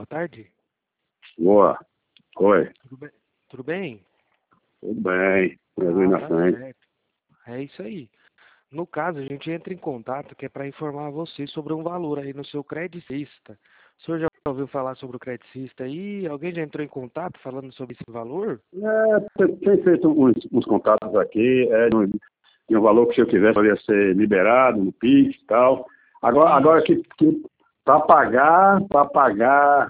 boa tarde. Boa. Oi. Tudo bem? Tudo bem? Tudo bem. Jesus na Tá frente. certo. É isso aí. No caso, a gente entra em contato que é para informar você sobre um valor aí no seu Credicista. O senhor já ouviu falar sobre o Credicista aí? Alguém já entrou em contato falando sobre esse valor? Tem feito uns contatos aqui, de um valor que se eu quisesse poderia ser liberado no Pix e tal. Agora Isso. que para pagar,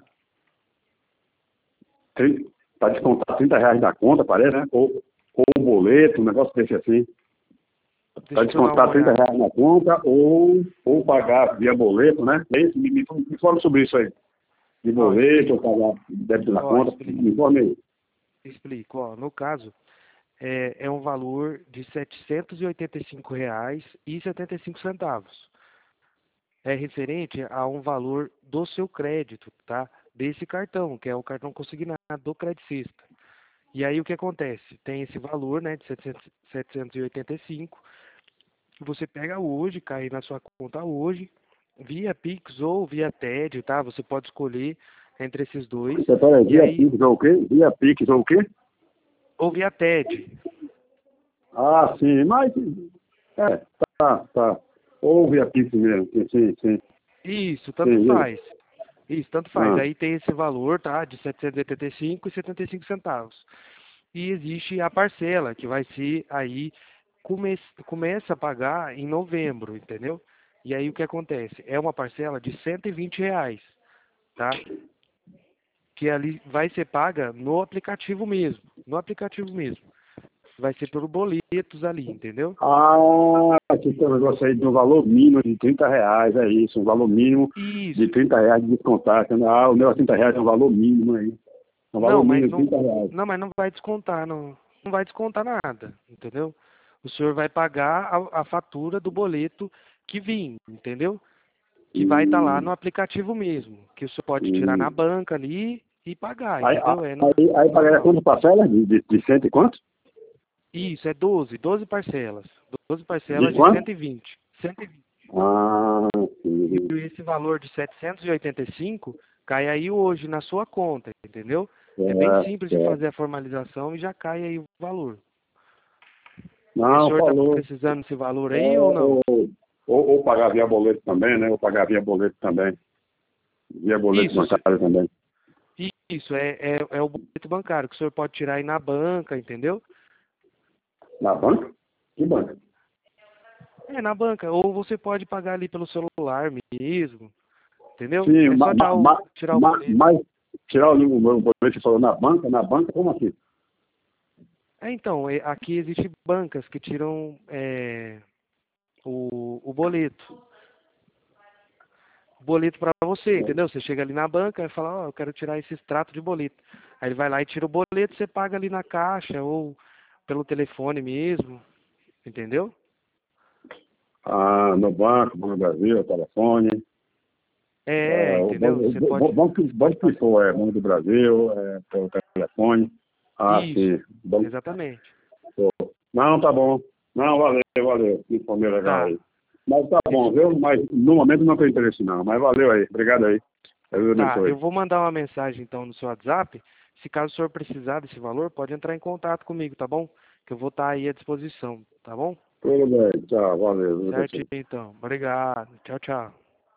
para descontar R$ 30 da conta, parece, né? Ou um boleto, um negócio desse assim. Para Deixa eu dar uma descontar R$ 30 olhada. na conta ou pagar via boleto, né? É isso? Me informe sobre isso aí. De Ó, boleto, ou explico. pagar débito na Ó, conta, explico. me informe aí. Explico. Ó, no caso, é um valor de R$ 785,75. É referente a um valor do seu crédito, tá? Desse cartão, que é o cartão consignado do Credicista. E aí o que acontece? Tem esse valor, né, de 785, que você pega hoje, cai na sua conta hoje, via Pix ou via TED, tá? Você pode escolher entre esses dois. Peraí, E via aí, Pix ou o quê? Via Pix ou o quê? ou via TED. Ah, sim, mas. É, tá. Ou via Pix mesmo, sim. Isso, tanto Sim. faz. Isso, tanto faz. Ah, Aí tem esse valor, tá? De 785,75 centavos. E existe a parcela, que vai ser aí, começa a pagar em novembro, entendeu? E aí o que acontece? É uma parcela de R$ 120, tá? Que ali vai ser paga no aplicativo mesmo. No aplicativo mesmo. Vai ser por boletos ali, entendeu? aqui tem um negócio aí de um valor mínimo de R$ 30, é isso, um valor mínimo de Isso. R$ 30 de descontar. Ah, o meu R$ 30 é um valor mínimo aí. É um valor Não, mas mínimo de não, R$ 30. não, mas não vai descontar, não. Não vai descontar nada, entendeu? O senhor vai pagar a fatura do boleto que vir, entendeu? Que vai estar lá Hum, no aplicativo mesmo, que o senhor pode tirar hum. na banca ali e pagar, Aí, entendeu? É aí pagaria normal. quantas parcelas? De cento e quanto? Isso, é 12 parcelas. 12 De parcelas de quanto? 120. 120. Ah, E sim. esse valor de 785 cai aí hoje na sua conta, entendeu? É bem simples de Certo. fazer a formalização e já cai aí o valor. E o Não, senhor está falou. precisando desse valor É, aí ou não? ou pagar via boleto também, né? Ou pagar via boleto também. Via boleto Isso, bancário também. isso é o boleto bancário que o senhor pode tirar aí na banca, entendeu? Na banca? Que banca? É, na banca. Ou você pode pagar ali pelo celular mesmo, entendeu? Sim, É só tirar o boleto. mas tirar o meu boleto, você falou na banca? Na banca, como assim? É, então, aqui existem bancas que tiram o boleto. O boleto para você, entendeu? Você chega ali na banca e fala, ó, eu quero tirar esse extrato de boleto. Aí ele vai lá e tira o boleto, você paga ali na caixa ou pelo telefone mesmo, entendeu? Ah, no banco, Banco do Brasil, telefone. O Entendeu? Você pode banco que fazer. for, Banco do Brasil, pelo telefone. Ah, Isso, sim. Banco, exatamente. não, tá bom. Não, valeu. Informei legal Tá. aí. Mas tá bom, Isso, viu? Mas no momento não tem interesse não. Mas valeu aí. Obrigado aí. Deus tá. Eu abençoe. vou mandar uma mensagem então no seu WhatsApp. Se caso o senhor precisar desse valor, pode entrar em contato comigo, tá bom? Que eu vou estar aí à disposição, tá bom? Tudo bem. Tchau, valeu. Deus Certinho abençoe. então. Obrigado. Tchau, tchau.